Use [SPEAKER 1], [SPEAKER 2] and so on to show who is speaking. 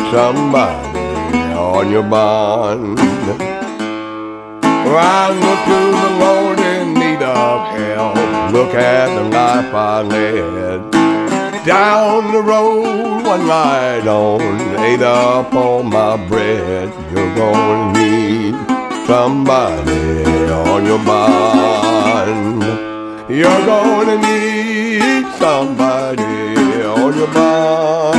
[SPEAKER 1] somebody on your bond. I look to the Lord in need of help. Look at the life I led. Down the road, one ride on, ate up all my bread. You're gonna need somebody on your bond. You're gonna need somebody on your bond.